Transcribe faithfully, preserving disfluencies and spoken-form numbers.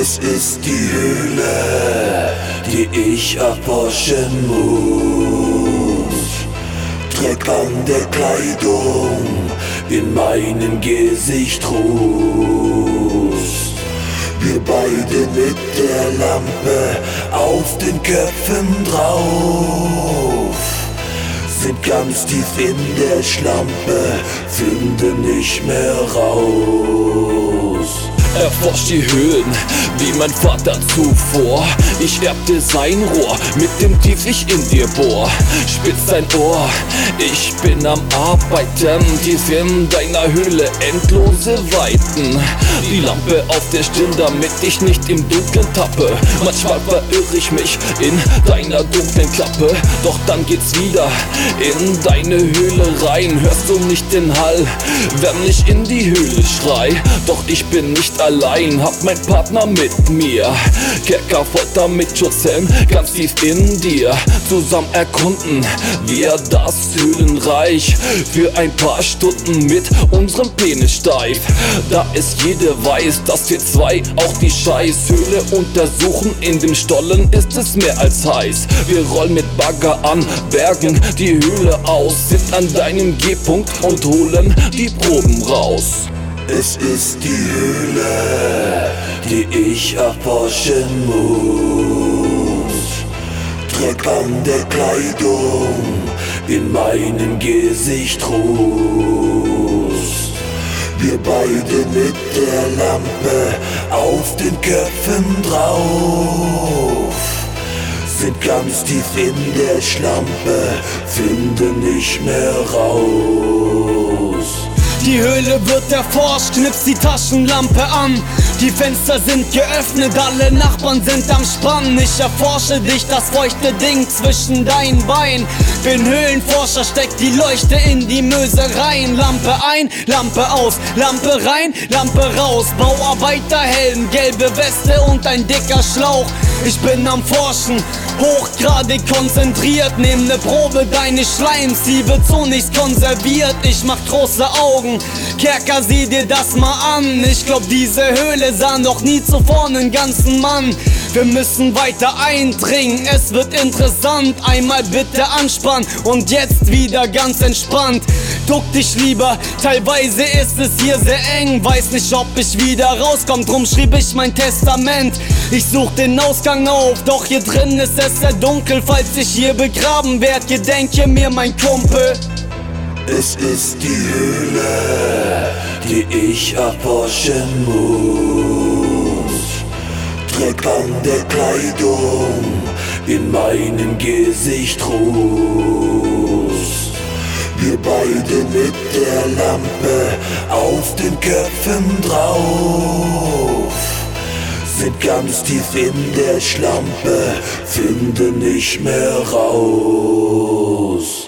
Es ist die Höhle, die ich erforschen muss. Dreck an der Kleidung, in meinem Gesicht Ruß. Wir beide mit der Lampe auf den Köpfen drauf, sind ganz tief in der Schlampe, finden nicht mehr raus. Erforscht die Höhlen, wie mein Vater zuvor. Ich erbte sein Rohr, mit dem Tief ich in dir bohr. Spitz dein Ohr, ich bin am Arbeiten. Tief in deiner Höhle, endlose Weiten. Die Lampe auf der Stirn, damit ich nicht im Dunkeln tappe. Manchmal verirr ich mich in deiner dunklen Klappe. Doch dann geht's wieder in deine Höhle rein. Hörst du nicht den Hall, wenn ich in die Höhle schrei? Doch ich bin nicht allein, hab mein Partner mit mir. Kerker, Folter mit Schutzhelm, ganz tief in dir. Zusammen erkunden wir das Höhlenreich. Für ein paar Stunden mit unserem Penis steif. Da es jede weiß, dass wir zwei auch die Scheißhöhle untersuchen. In dem Stollen ist es mehr als heiß. Wir rollen mit Bagger an, bergen die Höhle aus, sind an deinem G-Punkt und holen die Proben raus. Es ist die Höhle, die ich erforschen muss. Dreck an der Kleidung, in meinem Gesicht Ruß. Wir beide mit der Lampe auf den Köpfen drauf, sind ganz tief in der Schlampe, finden nicht mehr raus. Die Höhle wird erforscht, knipst die Taschenlampe an. Die Fenster sind geöffnet, alle Nachbarn sind am Spannen. Ich erforsche dich, das feuchte Ding zwischen deinen Beinen. Bin Höhlenforscher, steck die Leuchte in die Möse rein. Lampe ein, Lampe aus, Lampe rein, Lampe raus. Bauarbeiterhelm, gelbe Weste und ein dicker Schlauch. Ich bin am Forschen, hochgradig konzentriert. Nehm ne Probe deines Schleims, sie wird so nicht konserviert. Ich mach große Augen, Kerker, sieh dir das mal an. Ich glaub, diese Höhle sah noch nie zuvor einen ganzen Mann. Wir müssen weiter eindringen, es wird interessant. Einmal bitte anspannen und jetzt wieder ganz entspannt. Duck dich lieber, teilweise ist es hier sehr eng. Weiß nicht, ob ich wieder rauskomm, drum schrieb ich mein Testament. Ich such den Ausgang auf, doch hier drin ist es sehr dunkel. Falls ich hier begraben werd, gedenke mir mein Kumpel. Es ist die Höhle, die ich erforschen muss. Dreck an der Kleidung, in meinem Gesicht Ruß. Wir beide mit der Lampe auf den Köpfen drauf, sind ganz tief in der Schlampe, finden nicht mehr raus.